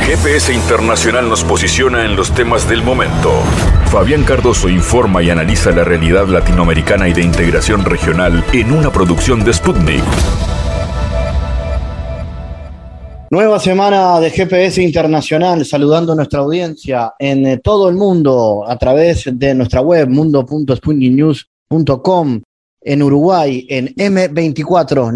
GPS Internacional nos posiciona en los temas del momento. Fabián Cardoso informa y analiza la realidad latinoamericana y de integración regional en una producción de Sputnik. Nueva semana de GPS Internacional, saludando a nuestra audiencia en todo el mundo a través de nuestra web mundo.sputniknews.com, en Uruguay en M24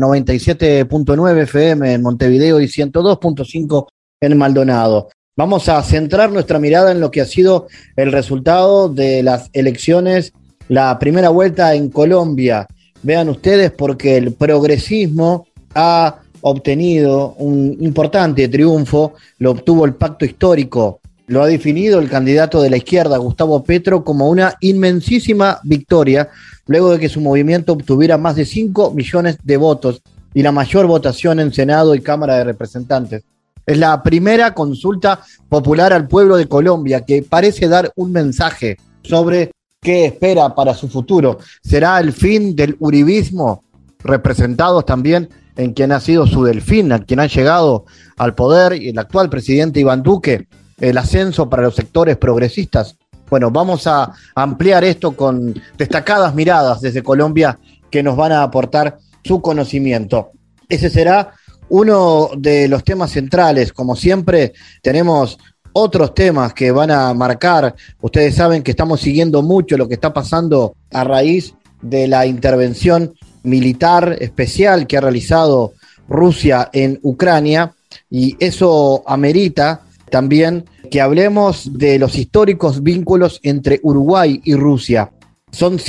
97.9 FM en Montevideo y 102.5 en Maldonado. Vamos a centrar nuestra mirada en lo que ha sido el resultado de las elecciones, la primera vuelta en Colombia. Vean ustedes, porque el progresismo ha obtenido un importante triunfo, lo obtuvo el Pacto Histórico, lo ha definido el candidato de la izquierda, Gustavo Petro, como una inmensísima victoria, luego de que su movimiento obtuviera más de 5 millones de votos y la mayor votación en Senado y Cámara de Representantes. Es la primera consulta popular al pueblo de Colombia que parece dar un mensaje sobre qué espera para su futuro. ¿Será el fin del uribismo, representados también en quien ha sido su delfín, a quien ha llegado al poder, y el actual presidente Iván Duque, el ascenso para los sectores progresistas? Bueno, vamos a ampliar esto con destacadas miradas desde Colombia que nos van a aportar su conocimiento. Ese será uno de los temas centrales. Como siempre, tenemos otros temas que van a marcar. Ustedes saben que estamos siguiendo mucho lo que está pasando a raíz de la intervención militar especial que ha realizado Rusia en Ucrania, y eso amerita también que hablemos de los históricos vínculos entre Uruguay y Rusia. Son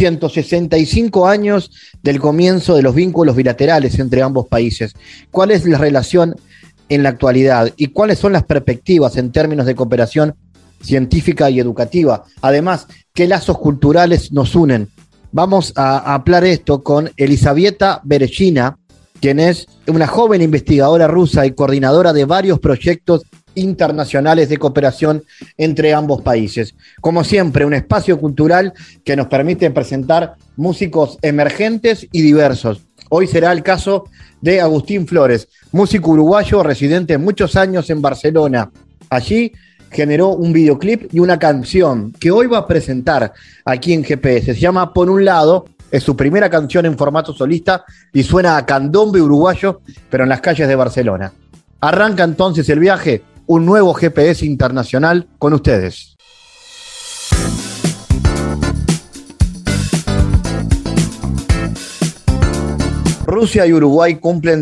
165 años del comienzo de los vínculos bilaterales entre ambos países. ¿Cuál es la relación en la actualidad y cuáles son las perspectivas en términos de cooperación científica y educativa? Además, ¿qué lazos culturales nos unen? Vamos a hablar esto con Elizaveta Bereshina, quien es una joven investigadora rusa y coordinadora de varios proyectos internacionales de cooperación entre ambos países. Como siempre, un espacio cultural que nos permite presentar músicos emergentes y diversos. Hoy será el caso de Agustín Flores, músico uruguayo residente muchos años en Barcelona. Allí generó un videoclip y una canción que hoy va a presentar aquí en GPS. Se llama Por un lado, es su primera canción en formato solista y suena a candombe uruguayo, pero en las calles de Barcelona. Arranca entonces el viaje, un nuevo GPS internacional con ustedes. Rusia y Uruguay cumplen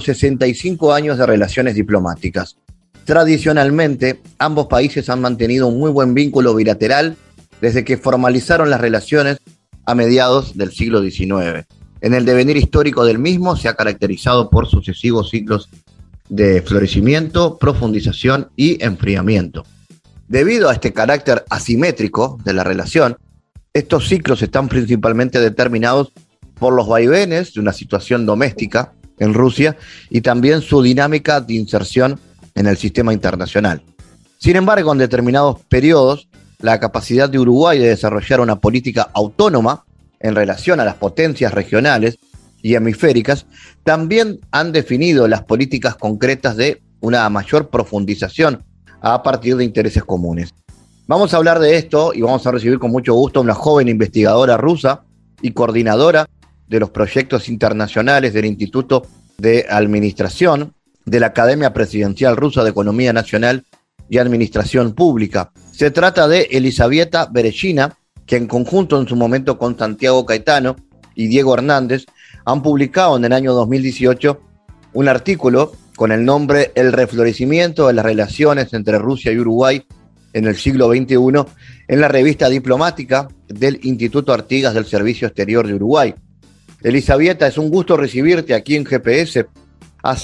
165 años de relaciones diplomáticas. Tradicionalmente, ambos países han mantenido un muy buen vínculo bilateral desde que formalizaron las relaciones a mediados del siglo XIX. En el devenir histórico del mismo se ha caracterizado por sucesivos ciclos de florecimiento, profundización y enfriamiento. Debido a este carácter asimétrico de la relación, estos ciclos están principalmente determinados por los vaivenes de una situación doméstica en Rusia y también su dinámica de inserción en el sistema internacional. Sin embargo, en determinados periodos, la capacidad de Uruguay de desarrollar una política autónoma en relación a las potencias regionales y hemisféricas también han definido las políticas concretas de una mayor profundización a partir de intereses comunes. Vamos a hablar de esto y vamos a recibir con mucho gusto a una joven investigadora rusa y coordinadora de los proyectos internacionales del Instituto de Administración de la Academia Presidencial Rusa de Economía Nacional y Administración Pública. Se trata de Elizaveta Bereshina, que en conjunto en su momento con Santiago Caetano y Diego Hernández han publicado en el año 2018 un artículo con el nombre El reflorecimiento de las relaciones entre Rusia y Uruguay en el siglo XXI en la revista diplomática del Instituto Artigas del Servicio Exterior de Uruguay. Elizaveta, es un gusto recibirte aquí en GPS a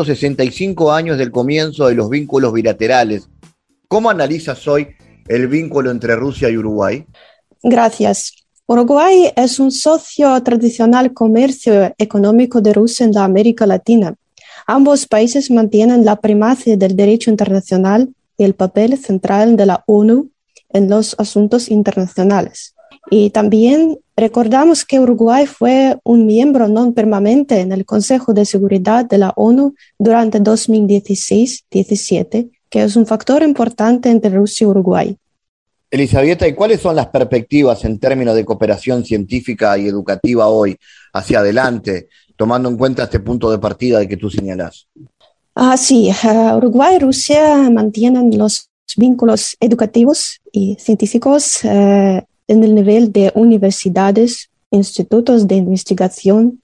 165 años del comienzo de los vínculos bilaterales. ¿Cómo analizas hoy el vínculo entre Rusia y Uruguay? Gracias. Uruguay es un socio tradicional comercio económico de Rusia en la América Latina. Ambos países mantienen la primacía del derecho internacional y el papel central de la ONU en los asuntos internacionales. Y también recordamos que Uruguay fue un miembro no permanente en el Consejo de Seguridad de la ONU durante 2016-17 que es un factor importante entre Rusia y Uruguay. Elisabetta, ¿y cuáles son las perspectivas en términos de cooperación científica y educativa hoy hacia adelante, tomando en cuenta este punto de partida de que tú señalás? Sí, Uruguay y Rusia mantienen los vínculos educativos y científicos en el nivel de universidades, institutos de investigación,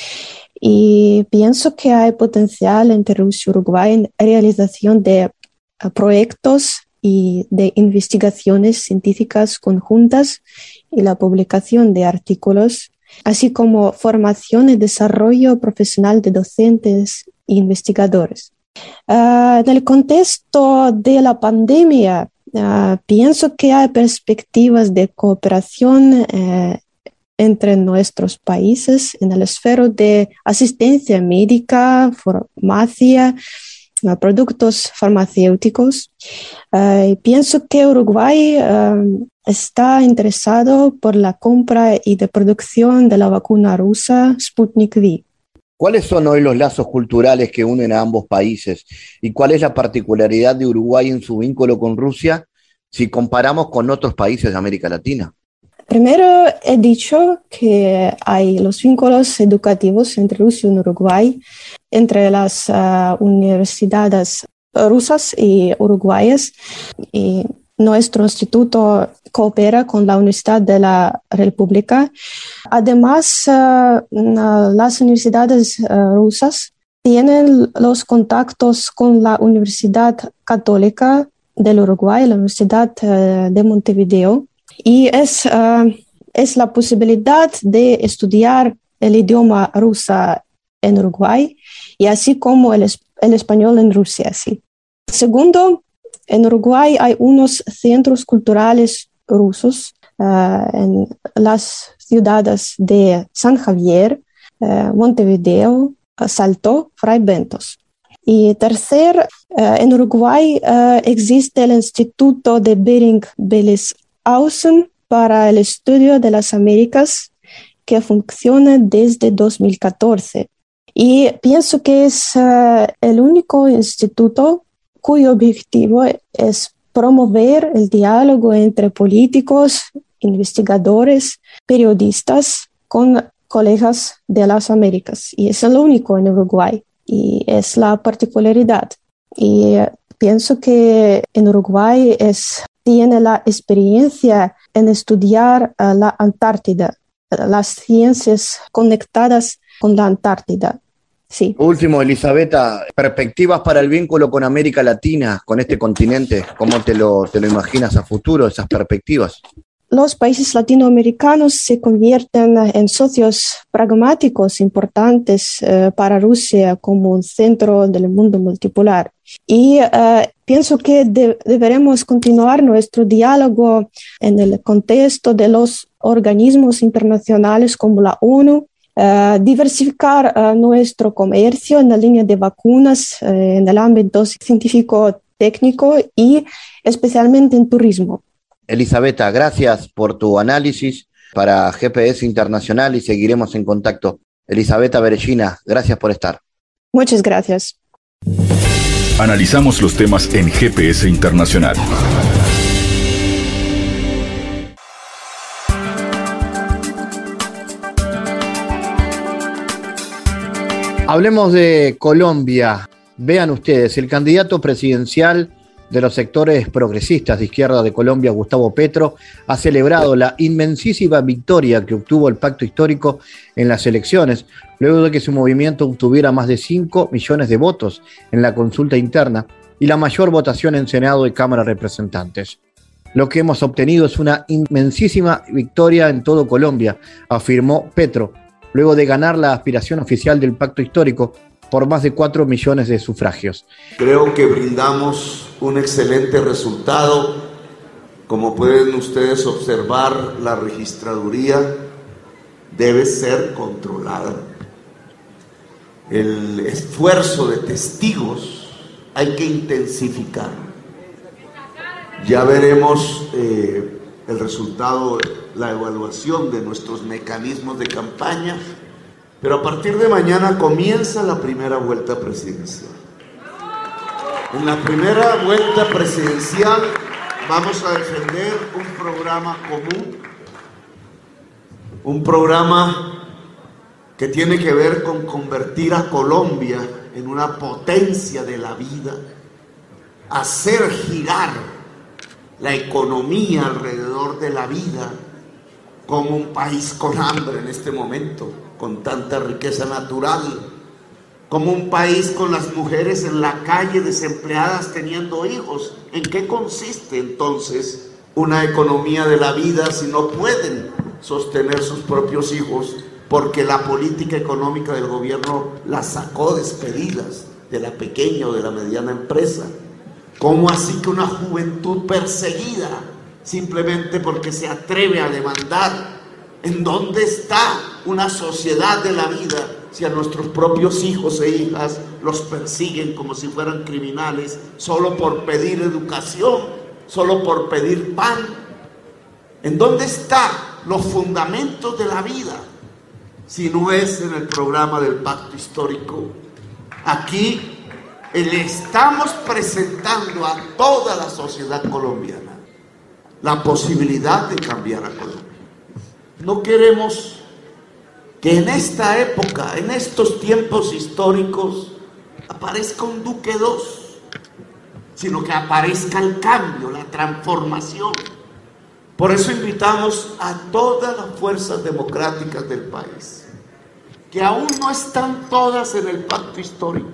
y pienso que hay potencial entre Rusia y Uruguay en realización de proyectos y de investigaciones científicas conjuntas y la publicación de artículos, así como formación y desarrollo profesional de docentes e investigadores. En el contexto de la pandemia, pienso que hay perspectivas de cooperación entre nuestros países en la esfera de asistencia médica, farmacia, productos farmacéuticos. Pienso que Uruguay está interesado por la compra y de producción de la vacuna rusa Sputnik V. ¿Cuáles son hoy los lazos culturales que unen a ambos países? ¿Y cuál es la particularidad de Uruguay en su vínculo con Rusia si comparamos con otros países de América Latina? Primero he dicho que hay los vínculos educativos entre Rusia y Uruguay, entre las universidades rusas y uruguayas. Y nuestro instituto coopera con la Universidad de la República. Además, las universidades rusas tienen los contactos con la Universidad Católica del Uruguay, la Universidad de Montevideo. Y es la posibilidad de estudiar el idioma ruso en Uruguay y así como el español en Rusia. Sí. Segundo, en Uruguay hay unos centros culturales rusos en las ciudades de San Javier, Montevideo, Salto, Fray Bentos. Y tercer, en Uruguay existe el Instituto de Bering-Bellighausen para el estudio de las Américas, que funciona desde 2014. Y pienso que es el único instituto cuyo objetivo es promover el diálogo entre políticos, investigadores, periodistas con colegas de las Américas. Y es el único en Uruguay. Y es la particularidad. Y pienso que en Uruguay tiene la experiencia en estudiar la Antártida, las ciencias conectadas con la Antártida. Sí. Último, Elisabetta, perspectivas para el vínculo con América Latina, con este continente, ¿cómo te lo imaginas a futuro, esas perspectivas? Los países latinoamericanos se convierten en socios pragmáticos importantes para Rusia como un centro del mundo multipolar. Y pienso que deberemos continuar nuestro diálogo en el contexto de los organismos internacionales como la ONU, diversificar nuestro comercio en la línea de vacunas, en el ámbito científico-técnico y especialmente en turismo. Elisabetta, gracias por tu análisis para GPS Internacional y seguiremos en contacto. Elisabetta Bereshina, gracias por estar. Muchas gracias. Analizamos los temas en GPS Internacional. Hablemos de Colombia. Vean ustedes, el candidato presidencial de los sectores progresistas de izquierda de Colombia, Gustavo Petro, ha celebrado la inmensísima victoria que obtuvo el pacto histórico en las elecciones, luego de que su movimiento obtuviera más de 5 millones de votos en la consulta interna y la mayor votación en Senado y Cámara de Representantes. Lo que hemos obtenido es una inmensísima victoria en todo Colombia, afirmó Petro, luego de ganar la aspiración oficial del pacto histórico por más de 4 millones de sufragios. Creo que brindamos un excelente resultado. Como pueden ustedes observar, la registraduría debe ser controlada. El esfuerzo de testigos hay que intensificar. Ya veremos el resultado, la evaluación de nuestros mecanismos de campaña. Pero a partir de mañana comienza la primera vuelta presidencial. En la primera vuelta presidencial vamos a defender un programa común, un programa que tiene que ver con convertir a Colombia en una potencia de la vida, hacer girar la economía alrededor de la vida, como un país con hambre en este momento, con tanta riqueza natural, como un país con las mujeres en la calle desempleadas teniendo hijos. ¿En qué consiste entonces una economía de la vida si no pueden sostener sus propios hijos porque la política económica del gobierno las sacó despedidas de la pequeña o de la mediana empresa? ¿Cómo así que una juventud perseguida simplemente porque se atreve a demandar? ¿En dónde está una sociedad de la vida si a nuestros propios hijos e hijas los persiguen como si fueran criminales solo por pedir educación, solo por pedir pan? ¿En dónde están los fundamentos de la vida si no es en el programa del Pacto Histórico? Aquí le estamos presentando a toda la sociedad colombiana la posibilidad de cambiar a Colombia. No queremos que en esta época, en estos tiempos históricos, aparezca un Duque II, sino que aparezca el cambio, la transformación. Por eso invitamos a todas las fuerzas democráticas del país, que aún no están todas en el pacto histórico,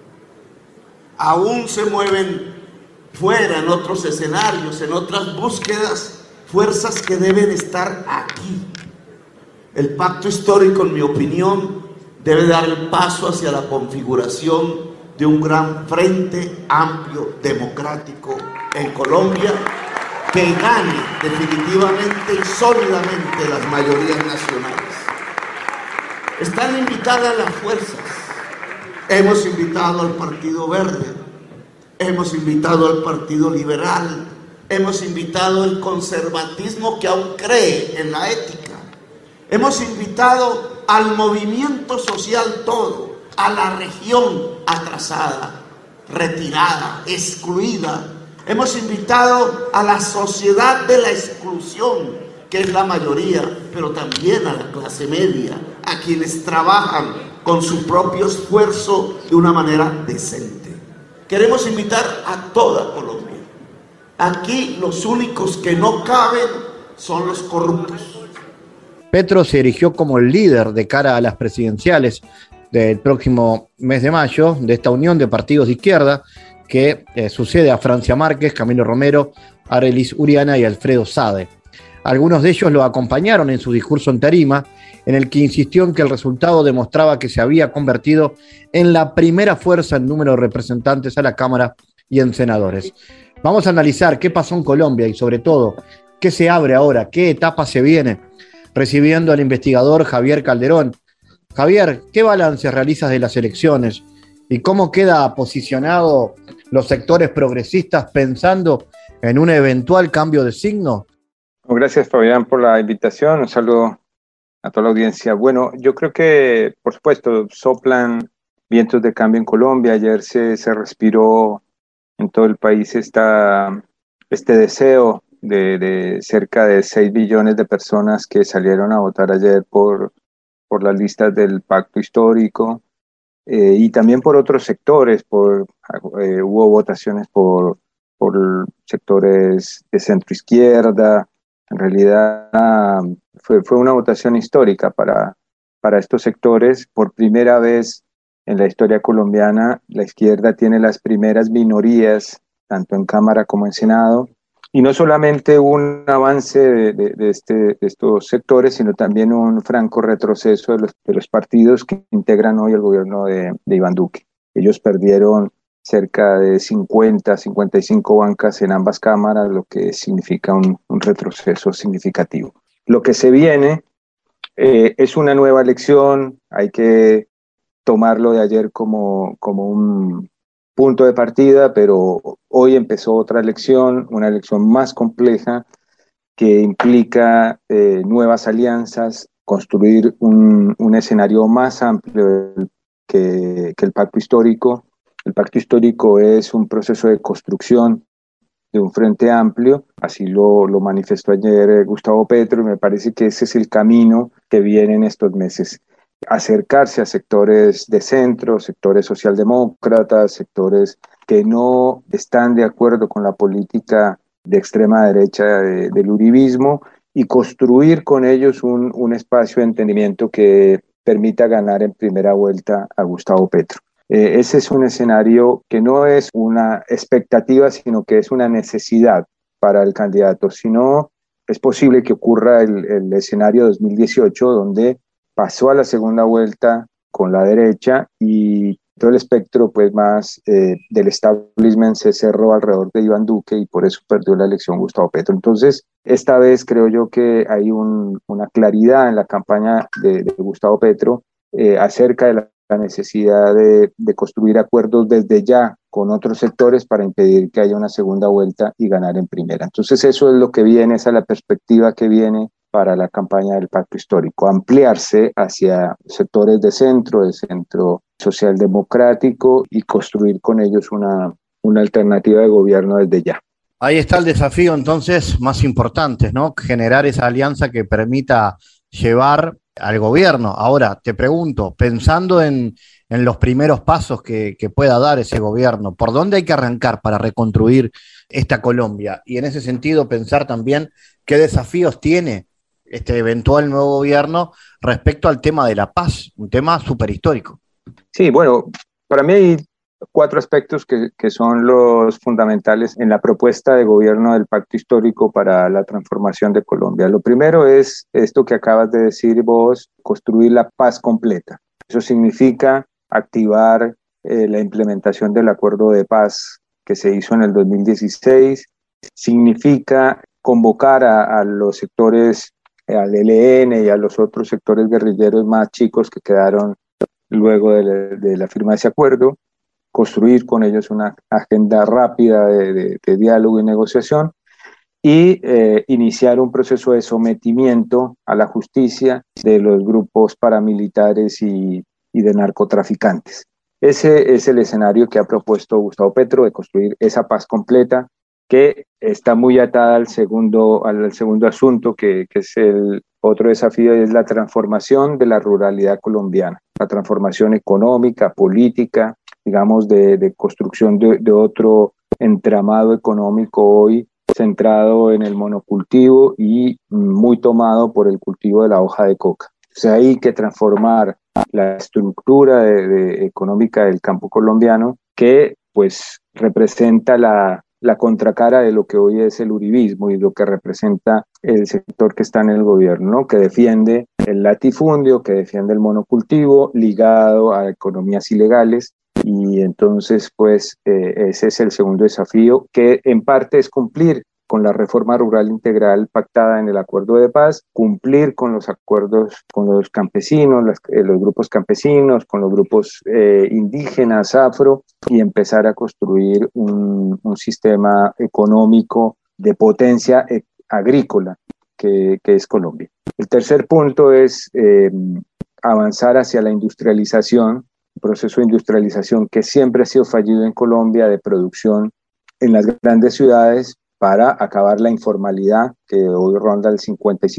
aún se mueven fuera, en otros escenarios, en otras búsquedas, fuerzas que deben estar aquí. El pacto histórico, en mi opinión, debe dar el paso hacia la configuración de un gran frente amplio, democrático en Colombia, que gane definitivamente y sólidamente las mayorías nacionales. Están invitadas las fuerzas. Hemos invitado al Partido Verde, hemos invitado al Partido Liberal, hemos invitado al conservatismo que aún cree en la ética. Hemos invitado al movimiento social todo, a la región atrasada, retirada, excluida. Hemos invitado a la sociedad de la exclusión, que es la mayoría, pero también a la clase media, a quienes trabajan con su propio esfuerzo de una manera decente. Queremos invitar a toda Colombia. Aquí los únicos que no caben son los corruptos. Petro se erigió como el líder de cara a las presidenciales del próximo mes de mayo de esta unión de partidos de izquierda que sucede a Francia Márquez, Camilo Romero, Arelis Uriana y Alfredo Sade. Algunos de ellos lo acompañaron en su discurso en tarima, en el que insistió en que el resultado demostraba que se había convertido en la primera fuerza en número de representantes a la Cámara y en senadores. Vamos a analizar qué pasó en Colombia y sobre todo qué se abre ahora, qué etapa se viene, recibiendo al investigador Javier Calderón. Javier, ¿qué balance realizas de las elecciones y cómo queda posicionado los sectores progresistas pensando en un eventual cambio de signo? Gracias, Fabián, por la invitación. Un saludo a toda la audiencia. Bueno, yo creo que, por supuesto, soplan vientos de cambio en Colombia. Ayer se respiró en todo el país este deseo de cerca de 6 billones de personas que salieron a votar ayer por las listas del pacto histórico y también por otros sectores. Hubo votaciones por sectores de centro izquierda. En realidad fue una votación histórica para estos sectores. Por primera vez en la historia colombiana, la izquierda tiene las primeras minorías, tanto en Cámara como en Senado. Y no solamente un avance de estos sectores, sino también un franco retroceso de los partidos que integran hoy el gobierno de Iván Duque. Ellos perdieron cerca de 55 bancas en ambas cámaras, lo que significa un retroceso significativo. Lo que se viene es una nueva elección. Hay que tomarlo de ayer como un punto de partida, pero hoy empezó otra elección, una elección más compleja que implica nuevas alianzas, construir un escenario más amplio que el pacto histórico El pacto histórico es un proceso de construcción de un frente amplio, así lo manifestó ayer Gustavo Petro, y me parece que ese es el camino que viene en estos meses. Acercarse a sectores de centro, sectores socialdemócratas, sectores que no están de acuerdo con la política de extrema derecha del uribismo, y construir con ellos un espacio de entendimiento que permita ganar en primera vuelta a Gustavo Petro. Ese es un escenario que no es una expectativa, sino que es una necesidad para el candidato. Si no, es posible que ocurra el escenario 2018, donde pasó a la segunda vuelta con la derecha y todo el espectro pues, más del establishment se cerró alrededor de Iván Duque, y por eso perdió la elección Gustavo Petro. Entonces, esta vez creo yo que hay una claridad en la campaña de Gustavo Petro acerca de la necesidad de construir acuerdos desde ya con otros sectores para impedir que haya una segunda vuelta y ganar en primera. Entonces eso es lo que viene, esa es la perspectiva que viene para la campaña del pacto histórico, ampliarse hacia sectores de centro socialdemocrático, y construir con ellos una alternativa de gobierno desde ya. Ahí está el desafío entonces más importante, ¿no? Generar esa alianza que permita llevar al gobierno. Ahora, te pregunto, pensando en los primeros pasos que pueda dar ese gobierno, ¿por dónde hay que arrancar para reconstruir esta Colombia? Y en ese sentido, pensar también qué desafíos tiene este eventual nuevo gobierno respecto al tema de la paz, un tema súper histórico. Sí, bueno, para mí hay 4 aspectos que son los fundamentales en la propuesta de gobierno del pacto histórico para la transformación de Colombia. Lo primero es esto que acabas de decir vos, construir la paz completa. Eso significa activar la implementación del acuerdo de paz que se hizo en el 2016, significa convocar a los sectores, al ELN y a los otros sectores guerrilleros más chicos que quedaron luego de la firma de ese acuerdo, construir con ellos una agenda rápida de diálogo y negociación, y iniciar un proceso de sometimiento a la justicia de los grupos paramilitares y de narcotraficantes. Ese es el escenario que ha propuesto Gustavo Petro, de construir esa paz completa, que está muy atada al segundo asunto, que es el otro desafío, es la transformación de la ruralidad colombiana, la transformación económica, política, digamos, de construcción de otro entramado económico hoy centrado en el monocultivo y muy tomado por el cultivo de la hoja de coca. O sea, hay que transformar la estructura económica del campo colombiano, que pues representa la contracara de lo que hoy es el uribismo y lo que representa el sector que está en el gobierno, ¿no? Que defiende el latifundio, que defiende el monocultivo ligado a economías ilegales. Y entonces, pues, ese es el segundo desafío, que en parte es cumplir con la reforma rural integral pactada en el acuerdo de paz, cumplir con los acuerdos con los campesinos, los grupos campesinos, con los grupos indígenas, afro, y empezar a construir un sistema económico de potencia agrícola que es Colombia. El tercer punto es avanzar hacia la industrialización, un proceso de industrialización que siempre ha sido fallido en Colombia, de producción en las grandes ciudades, para acabar la informalidad, que hoy ronda el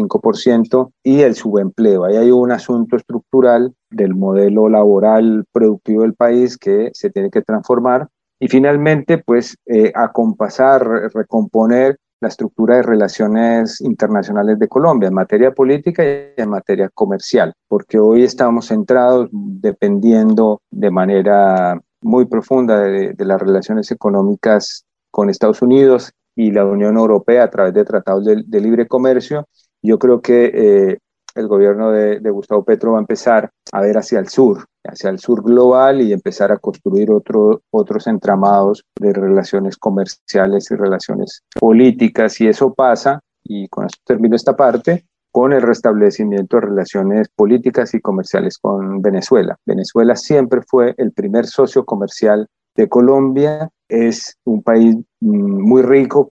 55%, y el subempleo. Ahí hay un asunto estructural del modelo laboral productivo del país que se tiene que transformar. Y finalmente, pues, acompasar, recomponer la estructura de relaciones internacionales de Colombia en materia política y en materia comercial, porque hoy estamos centrados, dependiendo de manera muy profunda de las relaciones económicas con Estados Unidos y la Unión Europea a través de tratados de libre comercio. Yo creo que el gobierno de Gustavo Petro va a empezar a ver hacia el sur global, y empezar a construir otros entramados de relaciones comerciales y relaciones políticas. Y eso pasa, y con esto termino esta parte, con el restablecimiento de relaciones políticas y comerciales con Venezuela. Venezuela siempre fue el primer socio comercial de Colombia. Es un país muy rico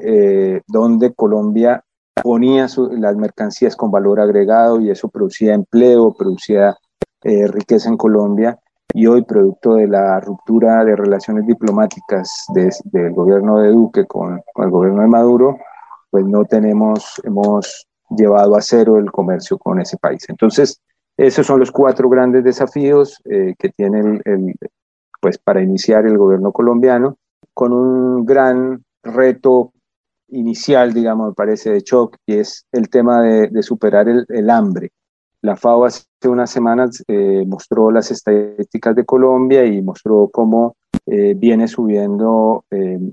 donde Colombia ponía las mercancías con valor agregado, y eso producía empleo, producía riqueza en Colombia, y hoy, producto de la ruptura de relaciones diplomáticas del gobierno de Duque con el gobierno de Maduro, pues hemos llevado a cero el comercio con ese país. Entonces, esos son los 4 grandes desafíos que tiene pues para iniciar el gobierno colombiano, con un gran reto inicial, digamos, me parece, de shock, y es el tema de superar el hambre. La FAO hace unas semanas mostró las estadísticas de Colombia y mostró cómo viene subiendo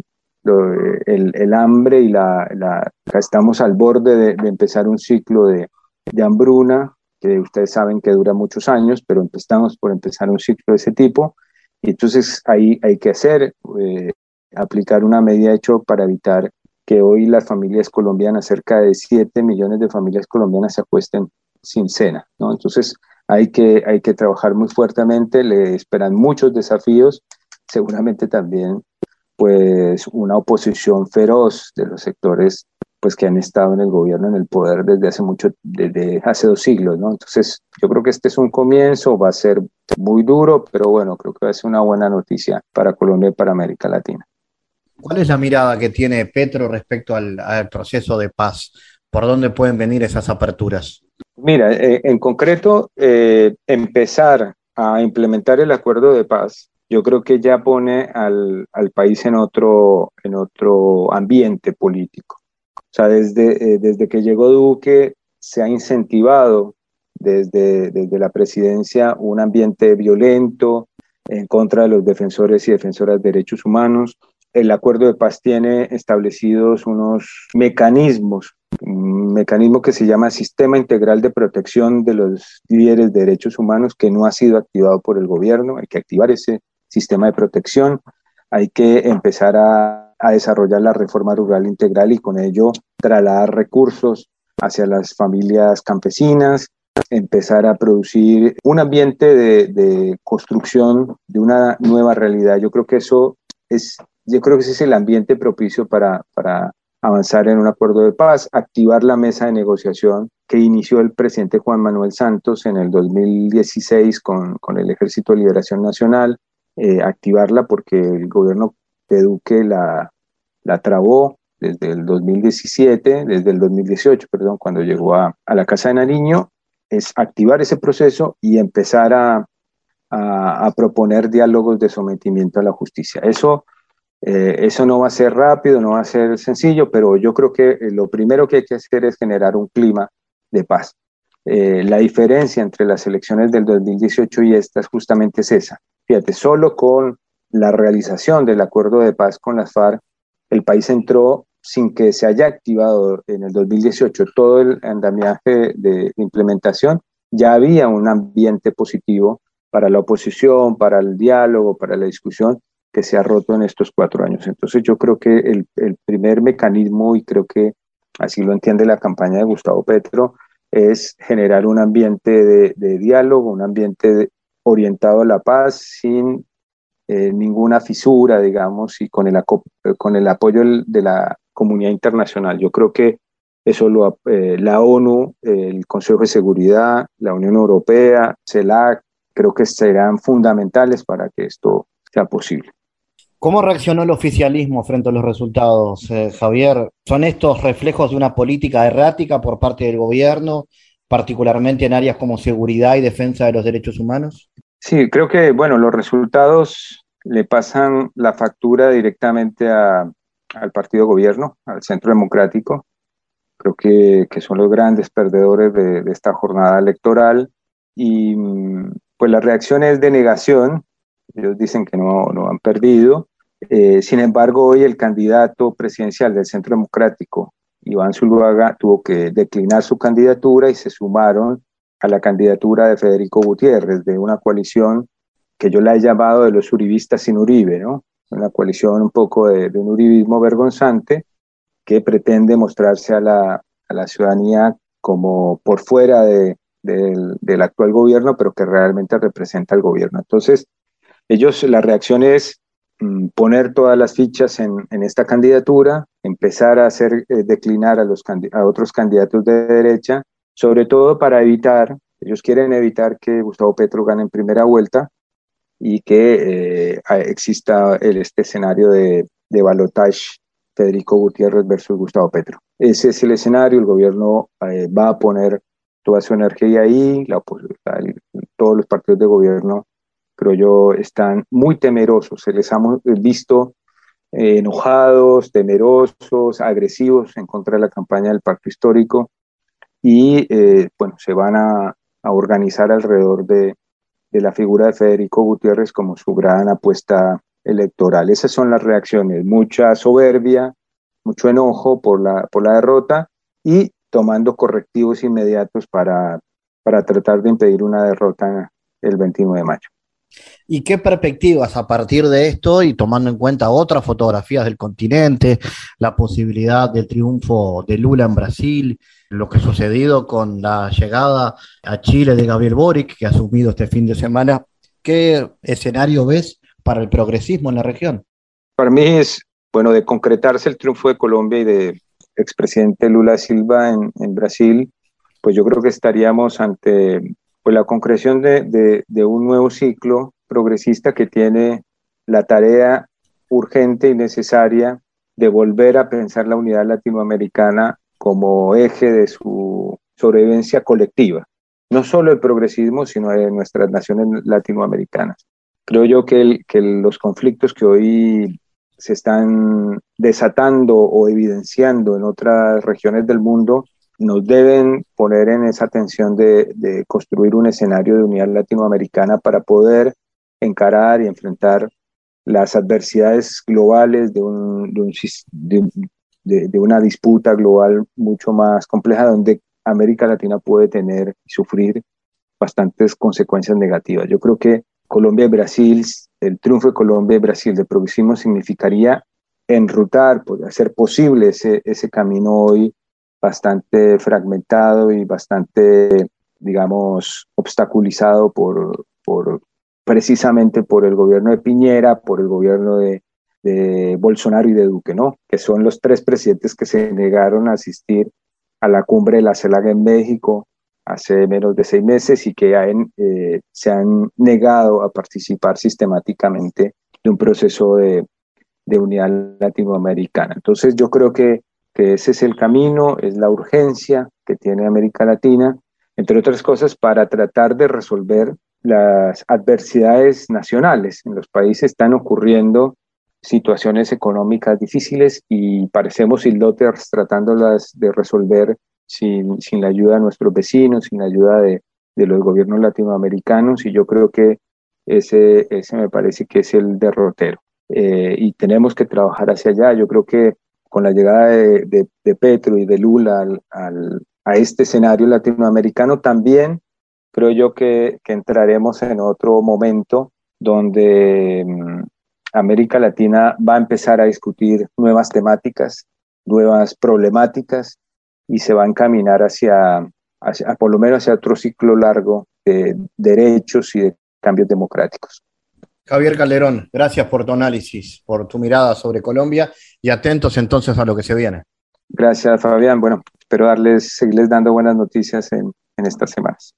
el hambre y estamos al borde de empezar un ciclo de hambruna, que ustedes saben que dura muchos años, pero estamos por empezar un ciclo de ese tipo. Y entonces ahí hay que aplicar una medida de shock para evitar que hoy las familias colombianas, cerca de 7 millones de familias colombianas, se acuesten sin cena, ¿no? Entonces hay que trabajar muy fuertemente, le esperan muchos desafíos, seguramente también pues una oposición feroz de los sectores pues que han estado en el gobierno, en el poder desde hace 2 siglos, ¿no? Entonces yo creo que este es un comienzo, va a ser muy duro, pero bueno, creo que va a ser una buena noticia para Colombia y para América Latina. ¿Cuál es la mirada que tiene Petro respecto al proceso de paz? ¿Por dónde pueden venir esas aperturas? Mira, en concreto, empezar a implementar el acuerdo de paz, yo creo que ya pone al país en otro ambiente político. O sea, desde que llegó Duque se ha incentivado desde la presidencia un ambiente violento en contra de los defensores y defensoras de derechos humanos. El acuerdo de paz tiene establecidos unos mecanismos, un mecanismo que se llama Sistema Integral de Protección de los Líderes de Derechos Humanos, que no ha sido activado por el gobierno. Hay que activar ese sistema de protección, hay que empezar a desarrollar la reforma rural integral y con ello trasladar recursos hacia las familias campesinas, empezar a producir un ambiente de construcción de una nueva realidad. Yo creo que ese es el ambiente propicio para avanzar en un acuerdo de paz, activar la mesa de negociación que inició el presidente Juan Manuel Santos en el 2016 con el Ejército de Liberación Nacional, activarla porque el gobierno de Duque la trabó desde el 2018, perdón, cuando llegó a la Casa de Nariño, es activar ese proceso y empezar a proponer diálogos de sometimiento a la justicia. Eso no va a ser rápido, no va a ser sencillo, pero yo creo que lo primero que hay que hacer es generar un clima de paz. La diferencia entre las elecciones del 2018 y estas justamente es esa. Fíjate, solo con la realización del acuerdo de paz con las FARC, el país entró sin que se haya activado en el 2018 todo el andamiaje de implementación. Ya había un ambiente positivo para la oposición, para el diálogo, para la discusión, que se ha roto en estos 4 años. Entonces yo creo que el primer mecanismo, y creo que así lo entiende la campaña de Gustavo Petro, es generar un ambiente de diálogo, un ambiente orientado a la paz, sin ninguna fisura, digamos, y con el apoyo de la comunidad internacional. Yo creo que eso la ONU, el Consejo de Seguridad, la Unión Europea, CELAC, creo que serán fundamentales para que esto sea posible. ¿Cómo reaccionó el oficialismo frente a los resultados, Javier? ¿Son estos reflejos de una política errática por parte del gobierno, particularmente en áreas como seguridad y defensa de los derechos humanos? Sí, creo que, bueno, los resultados le pasan la factura directamente al partido gobierno, al Centro Democrático. Creo que son los grandes perdedores de esta jornada electoral y pues la reacción es de negación. Ellos dicen que no han perdido. Sin embargo, hoy el candidato presidencial del Centro Democrático, Iván Zuluaga, tuvo que declinar su candidatura y se sumaron a la candidatura de Federico Gutiérrez, de una coalición que yo la he llamado de los uribistas sin Uribe, ¿no? Una coalición un poco de un uribismo vergonzante que pretende mostrarse a la ciudadanía como por fuera del actual gobierno, pero que realmente representa al gobierno. Entonces, la reacción es poner todas las fichas en esta candidatura, empezar a hacer declinar a otros candidatos de derecha, sobre todo para ellos quieren evitar que Gustavo Petro gane en primera vuelta, y que exista este escenario de balotaje Federico Gutiérrez versus Gustavo Petro. Ese es el escenario, el gobierno va a poner toda su energía ahí, todos los partidos de gobierno, creo yo, están muy temerosos, se les ha visto enojados, temerosos, agresivos en contra de la campaña del Pacto Histórico y bueno, se van a organizar alrededor de la figura de Federico Gutiérrez como su gran apuesta electoral. Esas son las reacciones, mucha soberbia, mucho enojo por la derrota y tomando correctivos inmediatos para tratar de impedir una derrota el 29 de mayo. ¿Y qué perspectivas a partir de esto y tomando en cuenta otras fotografías del continente, la posibilidad del triunfo de Lula en Brasil, lo que ha sucedido con la llegada a Chile de Gabriel Boric, que ha asumido este fin de semana? ¿Qué escenario ves para el progresismo en la región? Para mí es, bueno, de concretarse el triunfo de Colombia y de expresidente Lula Silva en Brasil, pues yo creo que estaríamos ante pues la concreción de un nuevo ciclo progresista que tiene la tarea urgente y necesaria de volver a pensar la unidad latinoamericana como eje de su sobrevivencia colectiva, no solo el progresismo, sino de nuestras naciones latinoamericanas. Creo yo que los conflictos que hoy se están desatando o evidenciando en otras regiones del mundo nos deben poner en esa tensión de construir un escenario de unidad latinoamericana para poder encarar y enfrentar las adversidades globales de una disputa global mucho más compleja, donde América Latina puede tener y sufrir bastantes consecuencias negativas. Yo creo que Colombia y Brasil, el triunfo de Colombia y Brasil de progresismo significaría enrutar, hacer posible ese camino hoy bastante fragmentado y bastante, digamos, obstaculizado precisamente por el gobierno de Piñera, por el gobierno de Bolsonaro y de Duque, ¿no? Que son los tres presidentes que se negaron a asistir a la cumbre de la CELAC en México hace menos de 6 meses y que se han negado a participar sistemáticamente de un proceso de unidad latinoamericana. Entonces yo creo que ese es el camino, es la urgencia que tiene América Latina, entre otras cosas, para tratar de resolver las adversidades nacionales. En los países están ocurriendo situaciones económicas difíciles y parecemos islotes tratándolas de resolver sin la ayuda de nuestros vecinos, sin la ayuda de los gobiernos latinoamericanos, y yo creo que ese me parece que es el derrotero. Y tenemos que trabajar hacia allá. Yo creo que con la llegada de Petro y de Lula a este escenario latinoamericano, también creo yo que entraremos en otro momento donde América Latina va a empezar a discutir nuevas temáticas, nuevas problemáticas, y se va a encaminar hacia por lo menos hacia otro ciclo largo de derechos y de cambios democráticos. Javier Calderón, gracias por tu análisis, por tu mirada sobre Colombia y atentos entonces a lo que se viene. Gracias, Fabián. Bueno, espero seguirles dando buenas noticias en estas semanas.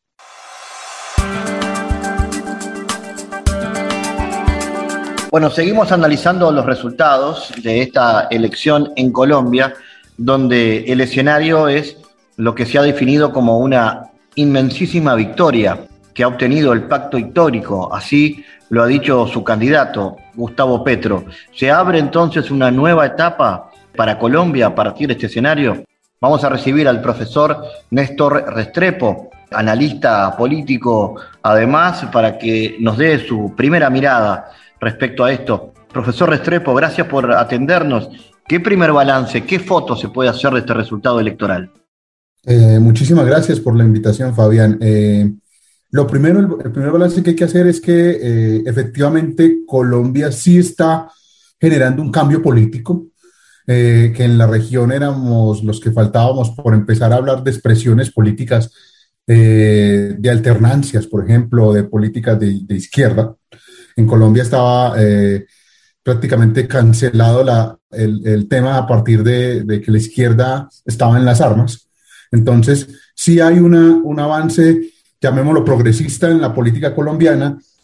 Bueno, seguimos analizando los resultados de esta elección en Colombia, donde el escenario es lo que se ha definido como una inmensísima victoria que ha obtenido el Pacto Histórico, así lo ha dicho su candidato, Gustavo Petro. ¿Se abre entonces una nueva etapa para Colombia a partir de este escenario? Vamos a recibir al profesor Néstor Restrepo, analista político, además, para que nos dé su primera mirada respecto a esto. Profesor Restrepo, gracias por atendernos. ¿Qué primer balance, qué foto se puede hacer de este resultado electoral? Muchísimas gracias por la invitación, Fabián. El primer balance que hay que hacer es que efectivamente Colombia sí está generando un cambio político, que en la región éramos los que faltábamos por empezar a hablar de expresiones políticas, de alternancias, por ejemplo, de políticas de izquierda. En Colombia estaba prácticamente cancelado el tema a partir de que la izquierda estaba en las armas. Entonces, sí hay un avance, llamémoslo progresista, en la política colombiana,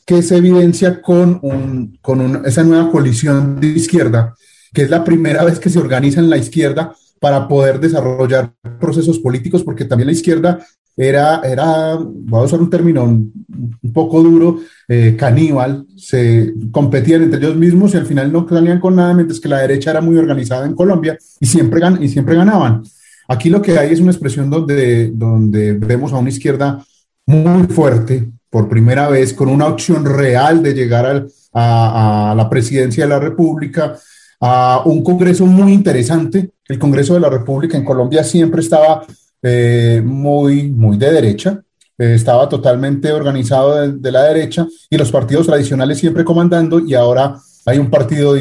que se evidencia con esa nueva coalición de izquierda, que es la primera vez que se organiza en la izquierda para poder desarrollar procesos políticos, porque también la izquierda era, voy a usar un término un poco duro, caníbal, se competían entre ellos mismos y al final no salían con nada, mientras que la derecha era muy organizada en Colombia y siempre ganaban. Aquí lo que hay es una expresión donde vemos a una izquierda muy fuerte, por primera vez, con una opción real de llegar a la presidencia de la República, a un Congreso muy interesante. El Congreso de la República en Colombia siempre estaba muy de derecha, estaba totalmente organizado de la derecha y los partidos tradicionales siempre comandando, y ahora hay un partido,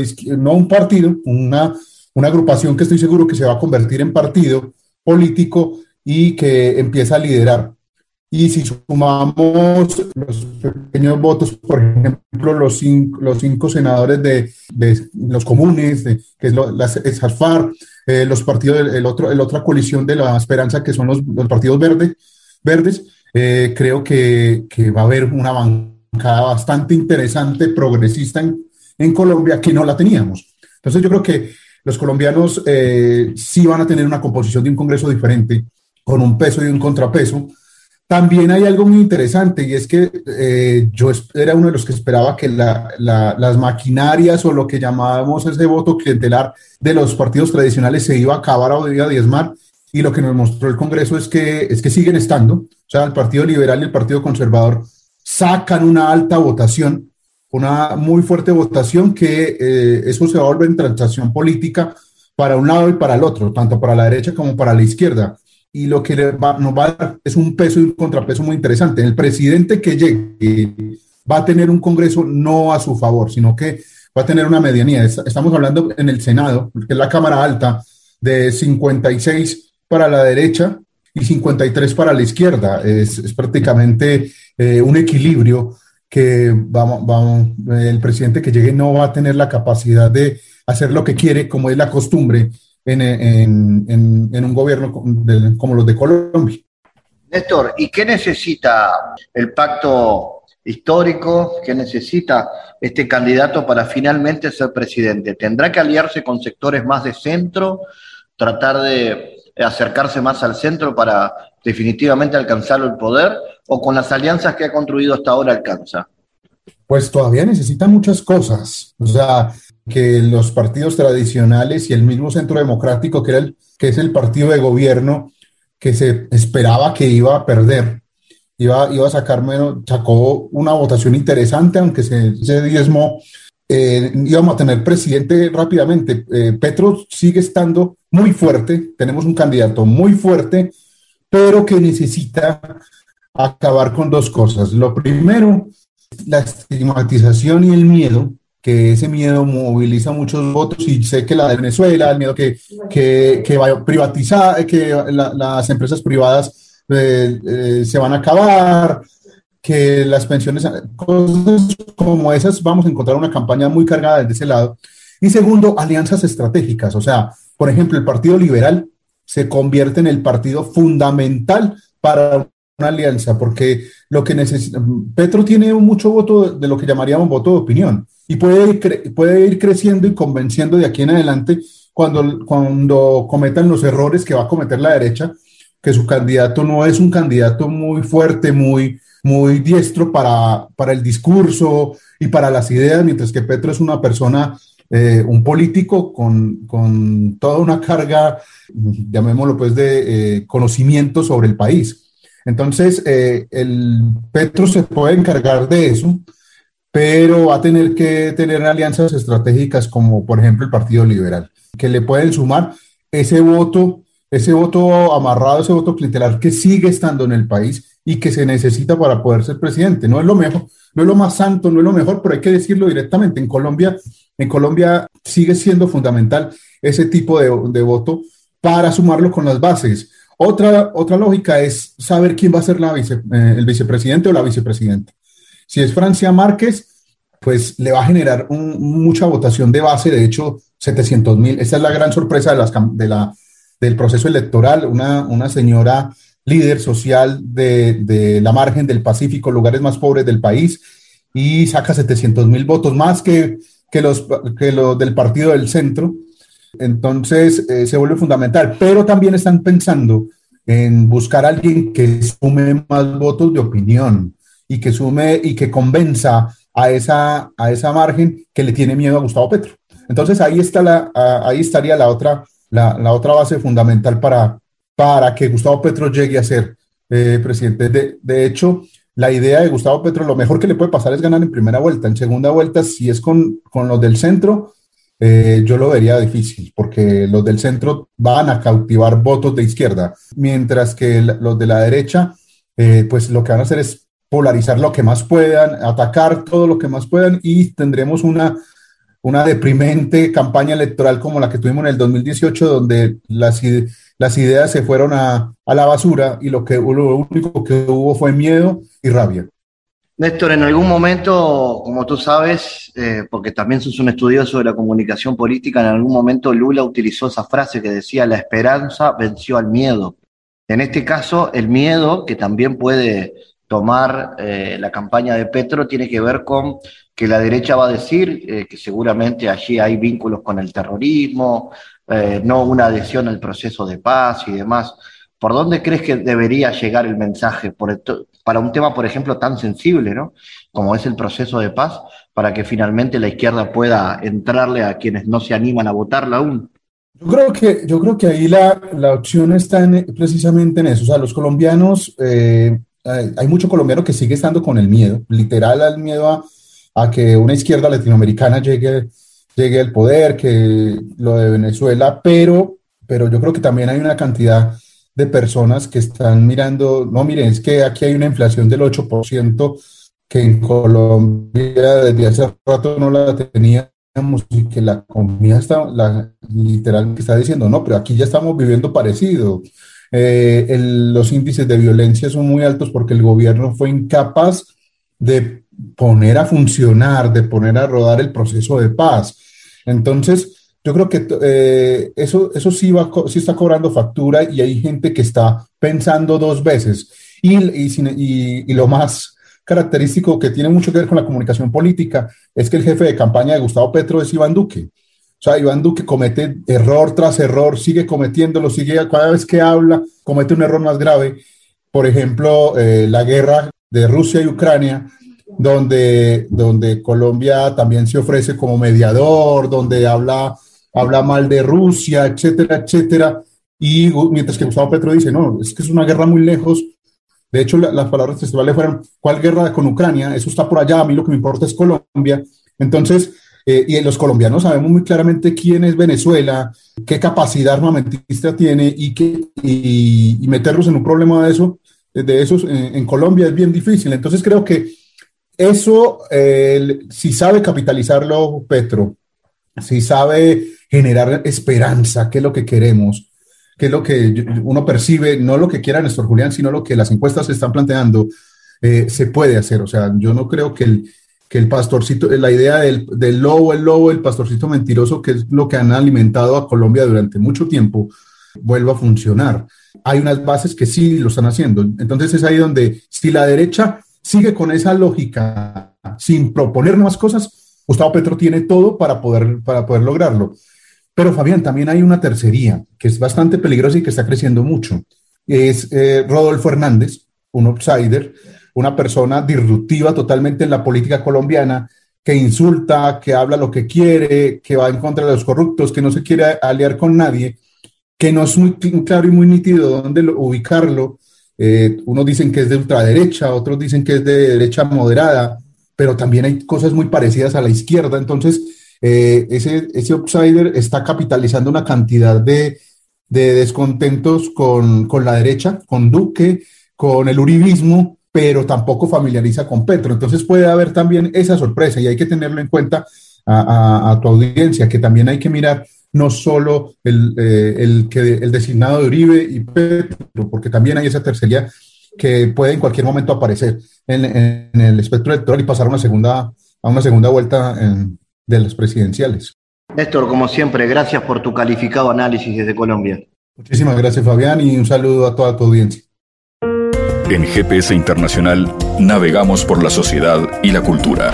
una agrupación que estoy seguro que se va a convertir en partido político y que empieza a liderar. Y si sumamos los pequeños votos, por ejemplo, los cinco senadores de los comunes, que es las FARC, los partidos, la otra coalición de la esperanza, que son los partidos verdes, creo que va a haber una bancada bastante interesante, progresista en Colombia, que no la teníamos. Entonces yo creo que los colombianos sí van a tener una composición de un Congreso diferente, con un peso y un contrapeso. También hay algo muy interesante, y es que yo era uno de los que esperaba que las maquinarias, o lo que llamábamos ese voto clientelar de los partidos tradicionales, se iba a acabar o iba a diezmar, y lo que nos mostró el Congreso es que siguen estando. O sea, el Partido Liberal y el Partido Conservador sacan una alta votación, una muy fuerte votación, que eso se va a volver en transacción política para un lado y para el otro, tanto para la derecha como para la izquierda. Y lo que nos va a dar es un peso y un contrapeso muy interesante. El presidente que llegue va a tener un Congreso no a su favor, sino que va a tener una medianía. Estamos hablando en el Senado, que es la Cámara Alta, de 56 para la derecha y 53 para la izquierda. Es prácticamente un equilibrio que el presidente que llegue no va a tener la capacidad de hacer lo que quiere, como es la costumbre en un gobierno como los de Colombia. Néstor, ¿y qué necesita el pacto histórico? ¿Qué necesita este candidato para finalmente ser presidente? ¿Tendrá que aliarse con sectores más de centro, tratar de acercarse más al centro para definitivamente alcanzar el poder, o con las alianzas que ha construido hasta ahora alcanza? Pues todavía necesita muchas cosas. O sea, que los partidos tradicionales y el mismo Centro Democrático, que es el partido de gobierno, que se esperaba que iba a perder, iba a sacar menos, sacó una votación interesante, aunque se diezmó. Íbamos a tener presidente rápidamente. Petro sigue estando muy fuerte, tenemos un candidato muy fuerte, pero que necesita acabar con dos cosas. Lo primero, la estigmatización y el miedo, que ese miedo moviliza muchos votos, y sé que la de Venezuela, el miedo que va a privatizar, que las empresas privadas se van a acabar, que las pensiones, cosas como esas, vamos a encontrar una campaña muy cargada desde ese lado. Y segundo, alianzas estratégicas. O sea, por ejemplo, el Partido Liberal se convierte en el partido fundamental para una alianza, porque lo que necesita, Petro tiene mucho voto de lo que llamaríamos voto de opinión, y puede ir creciendo y convenciendo de aquí en adelante, cuando cometan los errores que va a cometer la derecha, que su candidato no es un candidato muy fuerte, muy diestro para el discurso y para las ideas, mientras que Petro es una persona, un político con toda una carga, llamémoslo pues, de conocimiento sobre el país. Entonces, el Petro se puede encargar de eso, pero va a tener que tener alianzas estratégicas como, por ejemplo, el Partido Liberal, que le pueden sumar ese voto amarrado, ese voto clientelar que sigue estando en el país y que se necesita para poder ser presidente. No es lo mejor, no es lo más santo, no es lo mejor, pero hay que decirlo directamente. En Colombia sigue siendo fundamental ese tipo de voto para sumarlo con las bases. Otra lógica es saber quién va a ser el vicepresidente o la vicepresidenta. Si es Francia Márquez, pues le va a generar mucha votación de base, de hecho 700,000. Esa es la gran sorpresa del proceso electoral, una señora líder social de la margen del Pacífico, lugares más pobres del país, y saca 700.000 votos, más que los del Partido del Centro. Entonces se vuelve fundamental, pero también están pensando en buscar a alguien que sume más votos de opinión y que sume y que convenza a esa margen que le tiene miedo a Gustavo Petro. Entonces ahí estaría la otra base fundamental para que Gustavo Petro llegue a ser presidente. De hecho, la idea de Gustavo Petro, lo mejor que le puede pasar es ganar en primera vuelta. En segunda vuelta, si es con los del centro, yo lo vería difícil, porque los del centro van a cautivar votos de izquierda, mientras que los de la derecha, pues lo que van a hacer es polarizar lo que más puedan, atacar todo lo que más puedan, y tendremos una deprimente campaña electoral como la que tuvimos en el 2018, donde las ideas se fueron a la basura y lo único que hubo fue miedo y rabia. Néstor, en algún momento, como tú sabes, porque también sos un estudioso de la comunicación política, en algún momento Lula utilizó esa frase que decía: la esperanza venció al miedo. En este caso, el miedo, que también puede tomar la campaña de Petro, tiene que ver con que la derecha va a decir que seguramente allí hay vínculos con el terrorismo, no una adhesión al proceso de paz y demás. ¿Por dónde crees que debería llegar el mensaje para un tema, por ejemplo, tan sensible, ¿no?, como es el proceso de paz, para que finalmente la izquierda pueda entrarle a quienes no se animan a votarla aún? Yo creo que ahí la opción está precisamente en eso. O sea, los colombianos, hay mucho colombiano que sigue estando con el miedo, literal al miedo a que una izquierda latinoamericana llegue al poder, que lo de Venezuela, pero yo creo que también hay una cantidad de personas que están mirando, no, miren, es que aquí hay una inflación del 8%, que en Colombia desde hace rato no la teníamos, y que la comida literal que está diciendo, no, pero aquí ya estamos viviendo parecido. Los índices de violencia son muy altos porque el gobierno fue incapaz de poner a funcionar, de poner a rodar el proceso de paz. Entonces, yo creo que eso sí está cobrando factura, y hay gente que está pensando dos veces. Y lo más característico, que tiene mucho que ver con la comunicación política, es que el jefe de campaña de Gustavo Petro es Iván Duque. O sea, Iván Duque comete error tras error, sigue cometiéndolo, cada vez que habla, comete un error más grave. Por ejemplo, la guerra de Rusia y Ucrania, donde Colombia también se ofrece como mediador, donde habla mal de Rusia, etcétera, etcétera. Y mientras que Gustavo Petro dice, no, es que es una guerra muy lejos. De hecho, las palabras textuales fueron: ¿cuál guerra con Ucrania? Eso está por allá, a mí lo que me importa es Colombia. Entonces, y los colombianos sabemos muy claramente quién es Venezuela, qué capacidad armamentista tiene, y meterlos en un problema de esos en Colombia es bien difícil. Entonces creo que eso, si sabe capitalizarlo Petro, si sabe generar esperanza, que es lo que queremos, que es lo que uno percibe, no lo que quiera Néstor Julián, sino lo que las encuestas se están planteando, se puede hacer. O sea, yo no creo que el pastorcito, la idea del lobo, el pastorcito mentiroso, que es lo que han alimentado a Colombia durante mucho tiempo, vuelva a funcionar. Hay unas bases que sí lo están haciendo. Entonces es ahí donde, si la derecha sigue con esa lógica, sin proponer nuevas cosas, Gustavo Petro tiene todo para poder lograrlo. Pero, Fabián, también hay una tercería que es bastante peligrosa y que está creciendo mucho. Es Rodolfo Hernández, un outsider, una persona disruptiva totalmente en la política colombiana, que insulta, que habla lo que quiere, que va en contra de los corruptos, que no se quiere aliar con nadie, que no es muy claro y muy nítido dónde ubicarlo. Unos dicen que es de ultraderecha, otros dicen que es de derecha moderada, pero también hay cosas muy parecidas a la izquierda. Entonces, ese outsider está capitalizando una cantidad de descontentos con la derecha, con Duque, con el uribismo, pero tampoco familiariza con Petro. Entonces puede haber también esa sorpresa, y hay que tenerlo en cuenta a tu audiencia, que también hay que mirar no solo el designado de Uribe y Petro, porque también hay esa tercería que puede en cualquier momento aparecer en el espectro electoral y pasar a una segunda vuelta de las presidenciales. Néstor, como siempre, gracias por tu calificado análisis desde Colombia. Muchísimas gracias, Fabián, y un saludo a toda tu audiencia. En GPS Internacional navegamos por la sociedad y la cultura.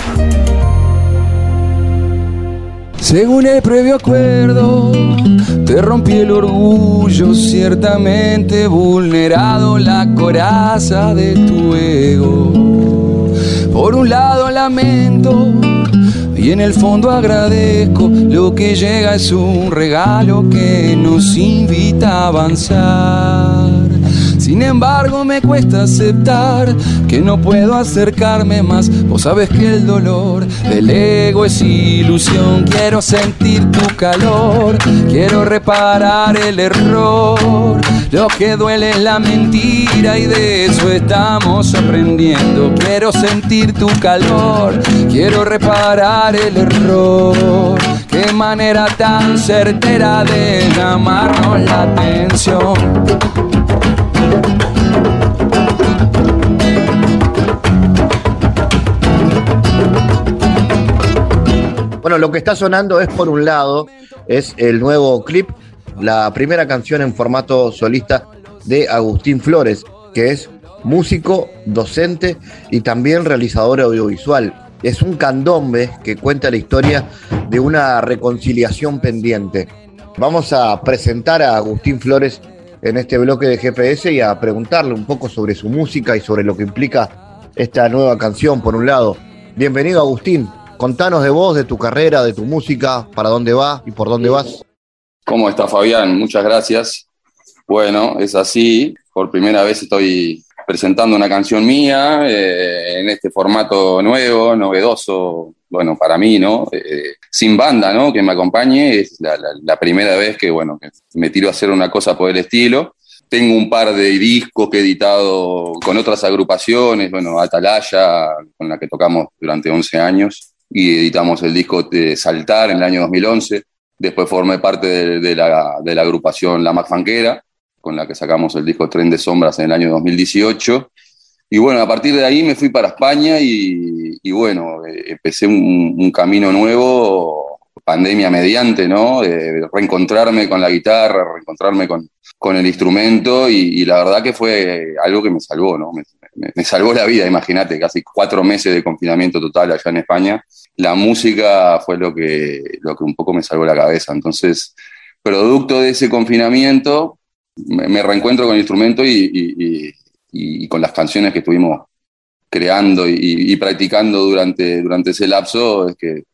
Según el previo acuerdo, te rompí el orgullo, ciertamente vulnerado la coraza de tu ego. Por un lado lamento y en el fondo agradezco, lo que llega es un regalo que nos invita a avanzar. Sin embargo me cuesta aceptar que no puedo acercarme más. Vos sabés que el dolor del ego es ilusión. Quiero sentir tu calor, quiero reparar el error. Lo que duele es la mentira y de eso estamos aprendiendo. Quiero sentir tu calor, quiero reparar el error. Qué manera tan certera de llamarnos la atención. Bueno, lo que está sonando es, por un lado, es el nuevo clip, la primera canción en formato solista de Agustín Flores, que es músico, docente y también realizador audiovisual. Es un candombe que cuenta la historia de una reconciliación pendiente. Vamos a presentar a Agustín Flores en este bloque de GPS y a preguntarle un poco sobre su música y sobre lo que implica esta nueva canción, por un lado. Bienvenido, Agustín. Contanos de vos, de tu carrera, de tu música, para dónde va y por dónde vas. ¿Cómo está, Fabián? Muchas gracias. Bueno, es así. Por primera vez estoy presentando una canción mía en este formato nuevo, novedoso, bueno, para mí, ¿no? Sin banda, ¿no? Que me acompañe. Es la primera vez que, bueno, que me tiro a hacer una cosa por el estilo. Tengo un par de discos que he editado con otras agrupaciones, bueno, Atalaya, con la que tocamos durante 11 años, y editamos el disco de Saltar en el año 2011. Después formé parte de la agrupación La Macfanquera, con la que sacamos el disco Tren de Sombras en el año 2018. Y bueno, a partir de ahí me fui para España y bueno, empecé un camino nuevo, pandemia mediante, ¿no? De reencontrarme con la guitarra, reencontrarme con el instrumento y la verdad que fue algo que me salvó, ¿no? Me salvó la vida, imagínate, casi 4 meses de confinamiento total allá en España. La música fue lo que un poco me salvó la cabeza. Entonces, producto de ese confinamiento, me reencuentro con el instrumento y con las canciones que estuvimos creando y practicando durante ese lapso, es que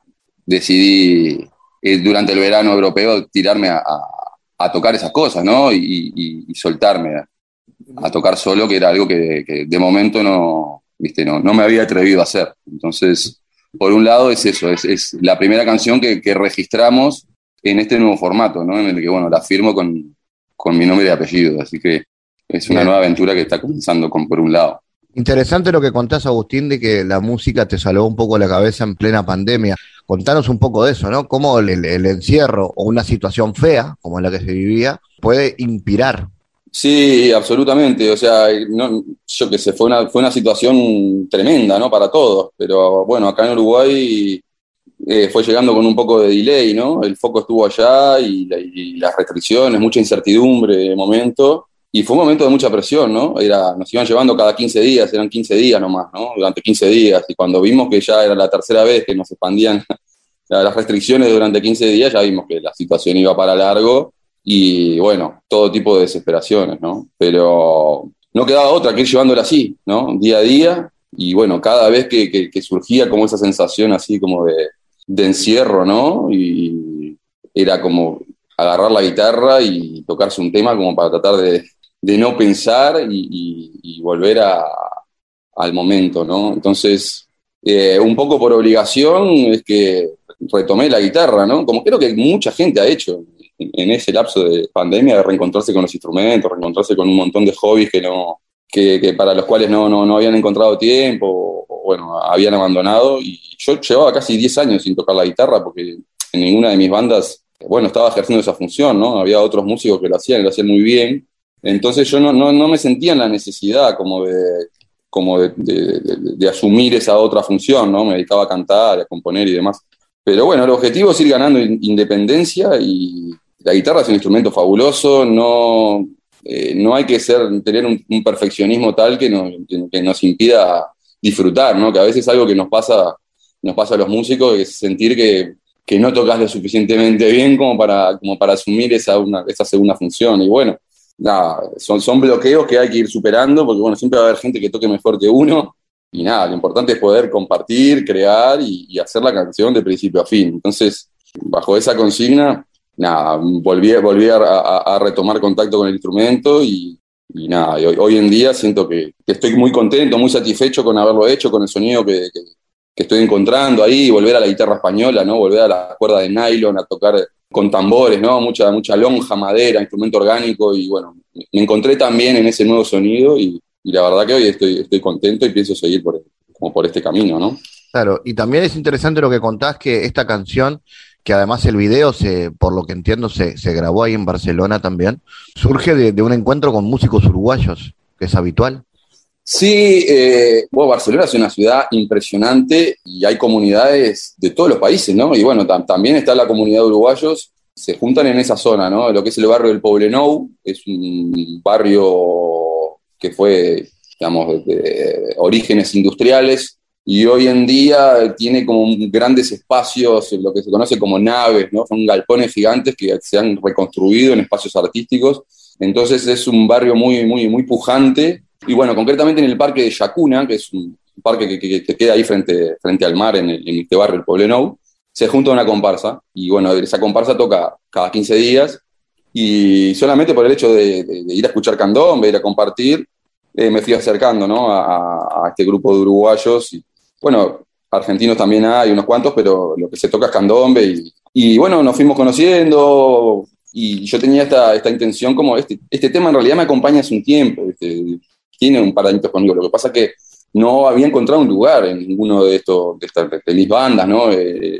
decidí durante el verano europeo tirarme a tocar esas cosas, ¿no? Y soltarme a tocar solo, que era algo que de momento no me había atrevido a hacer. Entonces, por un lado es eso, es la primera canción que registramos en este nuevo formato, ¿no? En el que, bueno, la firmo con mi nombre y apellido, así que es una nueva aventura que está comenzando por un lado. Interesante lo que contás, Agustín, de que la música te salvó un poco la cabeza en plena pandemia. Contanos un poco de eso, ¿no? Cómo el encierro o una situación fea, como la que se vivía, puede inspirar. Sí, absolutamente. O sea, yo qué sé, fue una situación tremenda, ¿no? Para todos. Pero bueno, acá en Uruguay fue llegando con un poco de delay, ¿no? El foco estuvo allá y las restricciones, mucha incertidumbre de momento. Y fue un momento de mucha presión, ¿no? Nos iban llevando cada 15 días, eran 15 días nomás, ¿no? Durante 15 días. Y cuando vimos que ya era la tercera vez que nos expandían las restricciones durante 15 días, ya vimos que la situación iba para largo. Y bueno, todo tipo de desesperaciones, ¿no? Pero no quedaba otra que ir llevándola así, ¿no? Día a día. Y bueno, cada vez que surgía como esa sensación así como de encierro, ¿no? Y era como agarrar la guitarra y tocarse un tema como para tratar de no pensar y volver al momento, ¿no? Entonces, un poco por obligación es que retomé la guitarra, ¿no? Como creo que mucha gente ha hecho en ese lapso de pandemia, de reencontrarse con los instrumentos, reencontrarse con un montón de hobbies que para los cuales no habían encontrado tiempo o bueno, habían abandonado. Y yo llevaba casi 10 años sin tocar la guitarra porque en ninguna de mis bandas, bueno, estaba ejerciendo esa función, ¿no? Había otros músicos que lo hacían muy bien. Entonces yo no me sentía en la necesidad como de asumir esa otra función, ¿no? Me dedicaba a cantar, a componer y demás. Pero bueno, el objetivo es ir ganando independencia y la guitarra es un instrumento fabuloso, no hay que tener un perfeccionismo tal que nos impida disfrutar, ¿no? Que a veces algo que nos pasa a los músicos es sentir que no tocas lo suficientemente bien como para asumir esa segunda función. Y bueno, nada, son bloqueos que hay que ir superando, porque bueno, siempre va a haber gente que toque mejor que uno, y nada, lo importante es poder compartir, crear y hacer la canción de principio a fin. Entonces, bajo esa consigna, nada, volví a retomar contacto con el instrumento y nada, y hoy en día siento que estoy muy contento, muy satisfecho con haberlo hecho, con el sonido que estoy encontrando ahí, volver a la guitarra española, ¿no? Volver a la cuerda de nylon, a tocar con tambores, ¿no? Mucha lonja, madera, instrumento orgánico, y bueno, me encontré también en ese nuevo sonido y la verdad que hoy estoy contento y pienso seguir por este camino, ¿no? Claro, y también es interesante lo que contás, que esta canción, que además el video, por lo que entiendo, se grabó ahí en Barcelona también, surge de un encuentro con músicos uruguayos, que es habitual. Sí, bueno, Barcelona es una ciudad impresionante y hay comunidades de todos los países, ¿no? Y bueno, también está la comunidad de uruguayos, se juntan en esa zona, ¿no? Lo que es el barrio del Poblenou, es un barrio que fue, digamos, de orígenes industriales y hoy en día tiene como grandes espacios, lo que se conoce como naves, ¿no? Son galpones gigantes que se han reconstruido en espacios artísticos, entonces es un barrio muy, muy, muy pujante. Y bueno, concretamente en el parque de Yacuna, que es un parque que queda ahí frente al mar en este barrio, el Poblenou, se junta una comparsa. Y bueno, esa comparsa toca cada 15 días. Y solamente por el hecho de ir a escuchar candombe, ir a compartir, me fui acercando, ¿no? a este grupo de uruguayos. Y bueno, argentinos también hay unos cuantos, pero lo que se toca es candombe. Y bueno, nos fuimos conociendo. Y yo tenía esta intención, como este tema en realidad me acompaña hace un tiempo, tiene un par de años conmigo. Lo que pasa es que no había encontrado un lugar en ninguno de mis bandas, ¿no?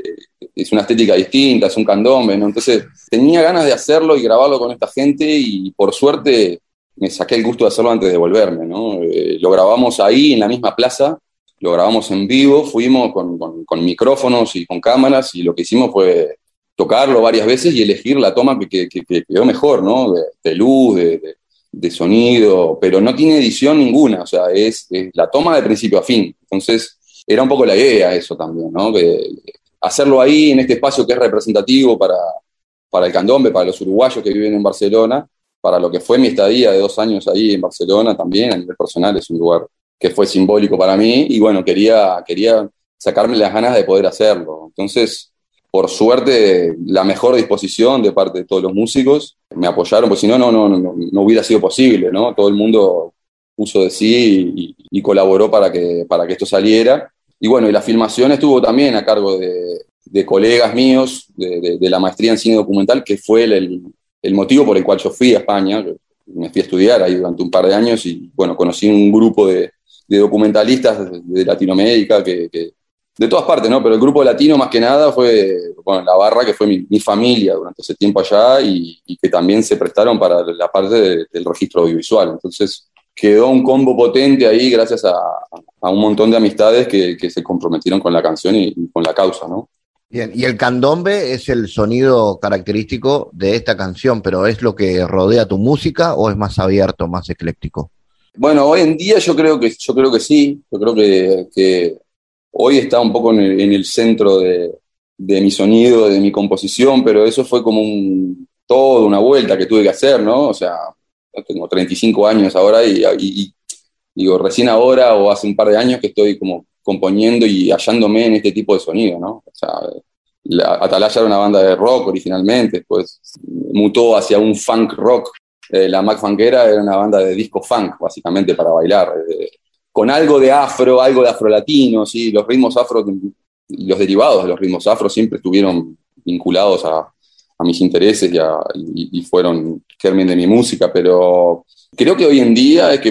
Es una estética distinta, es un candombe, ¿no? Entonces tenía ganas de hacerlo y grabarlo con esta gente y por suerte me saqué el gusto de hacerlo antes de volverme, ¿no? Lo grabamos ahí en la misma plaza, lo grabamos en vivo, fuimos con micrófonos y con cámaras y lo que hicimos fue tocarlo varias veces y elegir la toma que quedó mejor, ¿no? De luz, de sonido, pero no tiene edición ninguna, o sea, es la toma de principio a fin. Entonces, era un poco la idea eso también, ¿no? Hacerlo ahí, en este espacio que es representativo para el candombe, para los uruguayos que viven en Barcelona, para lo que fue mi estadía de 2 años ahí en Barcelona también, a nivel personal, es un lugar que fue simbólico para mí, y bueno, quería sacarme las ganas de poder hacerlo. Entonces, por suerte, la mejor disposición de parte de todos los músicos, me apoyaron, porque si no hubiera sido posible, ¿no? Todo el mundo puso de sí y colaboró para que esto saliera. Y bueno, y la filmación estuvo también a cargo de colegas míos de la maestría en cine documental, que fue el motivo por el cual yo fui a España. Me fui a estudiar ahí durante un par de años y bueno, conocí un grupo de documentalistas de Latinoamérica que de todas partes, ¿no? Pero el grupo latino más que nada fue, bueno, la barra que fue mi familia durante ese tiempo allá y que también se prestaron para la parte del registro audiovisual. Entonces quedó un combo potente ahí gracias a un montón de amistades que se comprometieron con la canción y con la causa, ¿no? Bien, y el candombe es el sonido característico de esta canción, pero ¿es lo que rodea tu música o es más abierto, más ecléctico? Bueno, hoy en día yo creo que sí, yo creo que hoy está un poco en el centro de mi sonido, de mi composición, pero eso fue como toda una vuelta que tuve que hacer, ¿no? O sea, tengo 35 años ahora y digo, recién ahora o hace un par de años que estoy como componiendo y hallándome en este tipo de sonido, ¿no? O sea, Atalaya era una banda de rock originalmente, después mutó hacia un funk rock. La Mac Funkera era una banda de disco funk, básicamente, para bailar. Con algo de afrolatino, ¿sí? Los ritmos afro y los derivados de los ritmos afro siempre estuvieron vinculados a mis intereses y fueron germen de mi música, pero creo que hoy en día es que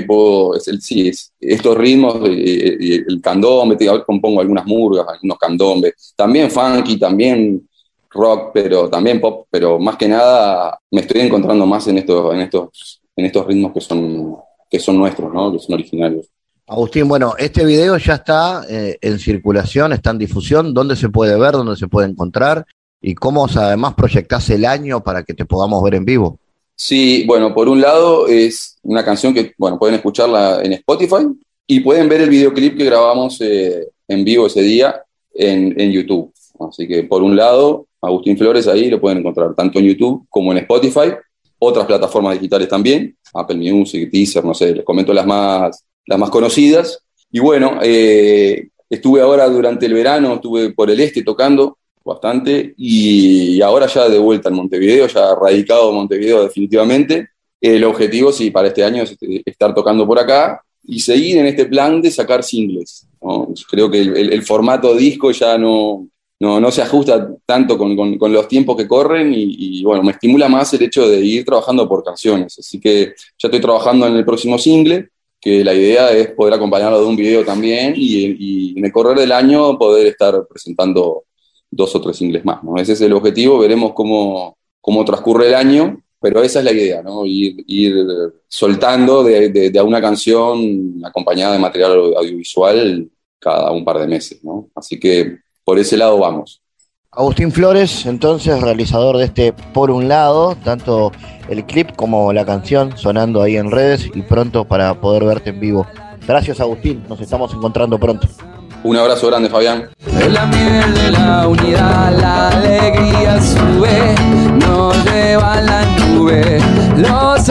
estos ritmos, el candombe, compongo algunas murgas, algunos candombes, también funky, también rock, pero también pop, pero más que nada me estoy encontrando más en estos ritmos que son nuestros, ¿no? Que son originarios. Agustín, bueno, este video ya está en circulación, está en difusión. ¿Dónde se puede ver? ¿Dónde se puede encontrar? ¿Y cómo además proyectás el año para que te podamos ver en vivo? Sí, bueno, por un lado es una canción que, bueno, pueden escucharla en Spotify y pueden ver el videoclip que grabamos en vivo ese día en YouTube. Así que por un lado, Agustín Flores ahí lo pueden encontrar tanto en YouTube como en Spotify, otras plataformas digitales también, Apple Music, Deezer, no sé, les comento las más conocidas. Y bueno, estuve ahora durante el verano, estuve por el este tocando bastante y ahora ya de vuelta en Montevideo, ya radicado en Montevideo definitivamente. El objetivo, sí, para este año es estar tocando por acá y seguir en este plan de sacar singles, ¿no? Creo que el formato disco ya no se ajusta tanto con los tiempos que corren y bueno, me estimula más el hecho de ir trabajando por canciones. Así que ya estoy trabajando en el próximo single, que la idea es poder acompañarlo de un video también y en el correr del año poder estar presentando 2 o 3 singles más, ¿no? Ese es el objetivo, veremos cómo transcurre el año, pero esa es la idea, ¿no? Ir soltando de una canción acompañada de material audiovisual cada un par de meses, ¿no? Así que por ese lado vamos. Agustín Flores, entonces, realizador de este Por un Lado, tanto el clip como la canción sonando ahí en redes y pronto para poder verte en vivo. Gracias, Agustín, nos estamos encontrando pronto. Un abrazo grande, Fabián. Es la miel de la unidad, la alegría sube, nos lleva a la nube. Los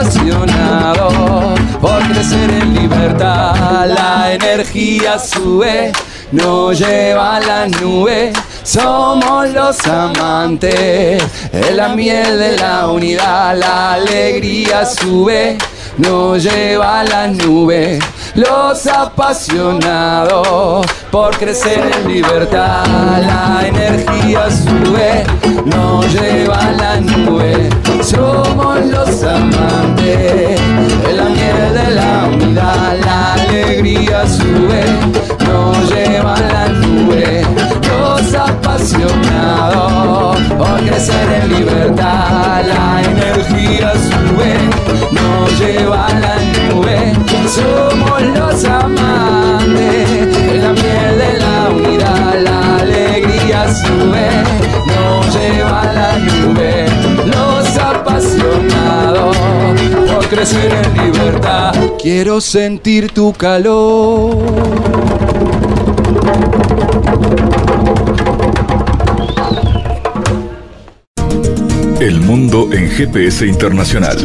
apasionados por crecer en libertad, la energía sube, nos lleva a la nube. Somos los amantes, es la miel de la unidad, la alegría sube, nos lleva a la nube. Los apasionados por crecer en libertad, la energía sube, nos lleva a la nube. Somos los amantes, es la miel de la unidad, la alegría sube, nos lleva a la nube. Los apasionados por crecer en libertad, la energía sube, nos lleva a la nube. Somos los amantes, la miel de la unidad, la alegría sube, nos lleva a la nube. Los apasionados por crecer en libertad, quiero sentir tu calor. El mundo en GPS Internacional.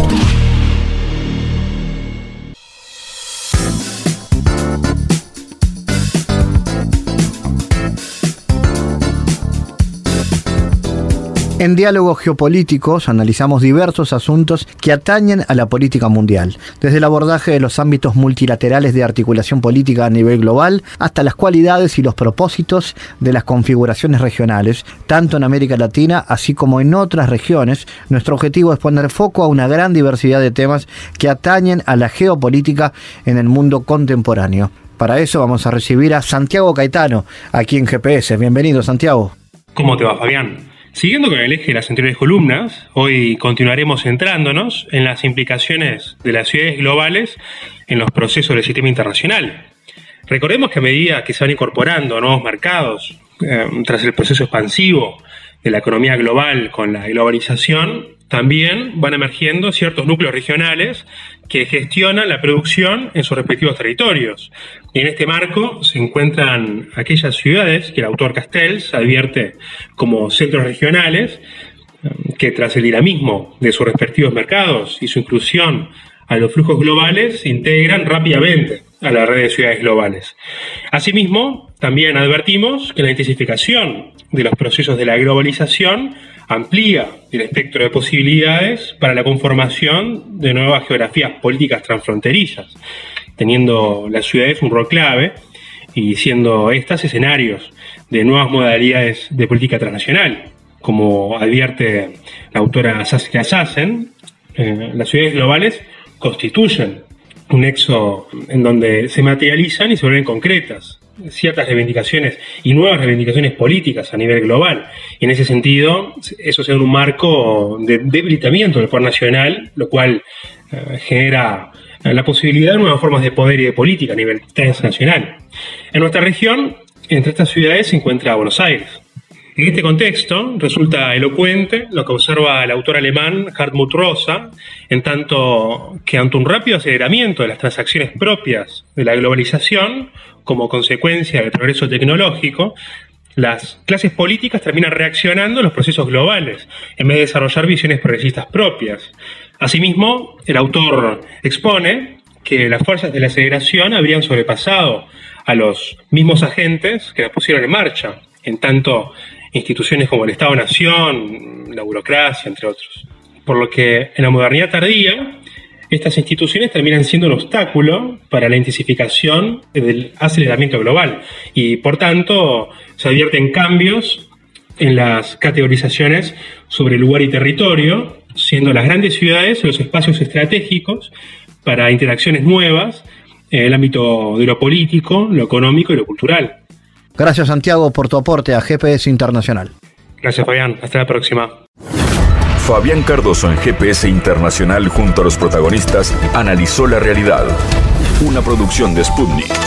En Diálogos Geopolíticos analizamos diversos asuntos que atañen a la política mundial, desde el abordaje de los ámbitos multilaterales de articulación política a nivel global hasta las cualidades y los propósitos de las configuraciones regionales, tanto en América Latina así como en otras regiones. Nuestro objetivo es poner foco a una gran diversidad de temas que atañen a la geopolítica en el mundo contemporáneo. Para eso vamos a recibir a Santiago Caetano, aquí en GPS. Bienvenido, Santiago. ¿Cómo te va, Fabián? Siguiendo con el eje de las anteriores columnas, hoy continuaremos centrándonos en las implicaciones de las ciudades globales en los procesos del sistema internacional. Recordemos que a medida que se van incorporando nuevos mercados, tras el proceso expansivo de la economía global con la globalización, también van emergiendo ciertos núcleos regionales que gestionan la producción en sus respectivos territorios. Y en este marco se encuentran aquellas ciudades que el autor Castells advierte como centros regionales que tras el dinamismo de sus respectivos mercados y su inclusión a los flujos globales se integran rápidamente a la red de ciudades globales. Asimismo, también advertimos que la intensificación de los procesos de la globalización amplía el espectro de posibilidades para la conformación de nuevas geografías políticas transfronterizas, teniendo las ciudades un rol clave y siendo estas escenarios de nuevas modalidades de política transnacional. Como advierte la autora Saskia Sassen, las ciudades globales constituyen un nexo en donde se materializan y se vuelven concretas ciertas reivindicaciones y nuevas reivindicaciones políticas a nivel global. Y en ese sentido, eso se da en un marco de debilitamiento del poder nacional, lo cual genera la posibilidad de nuevas formas de poder y de política a nivel transnacional. En nuestra región, entre estas ciudades se encuentra Buenos Aires, En este contexto resulta elocuente lo que observa el autor alemán Hartmut Rosa, en tanto que ante un rápido aceleramiento de las transacciones propias de la globalización, como consecuencia del progreso tecnológico, las clases políticas terminan reaccionando a los procesos globales, en vez de desarrollar visiones progresistas propias. Asimismo, el autor expone que las fuerzas de la aceleración habrían sobrepasado a los mismos agentes que las pusieron en marcha, en tanto instituciones como el Estado-Nación, la burocracia, entre otros. Por lo que en la modernidad tardía, estas instituciones terminan siendo un obstáculo para la intensificación del aceleramiento global y, por tanto, se advierten cambios en las categorizaciones sobre lugar y territorio, siendo las grandes ciudades los espacios estratégicos para interacciones nuevas en el ámbito de lo político, lo económico y lo cultural. Gracias, Santiago, por tu aporte a GPS Internacional. Gracias, Fabián. Hasta la próxima. Fabián Cardoso en GPS Internacional junto a los protagonistas analizó la realidad. Una producción de Sputnik.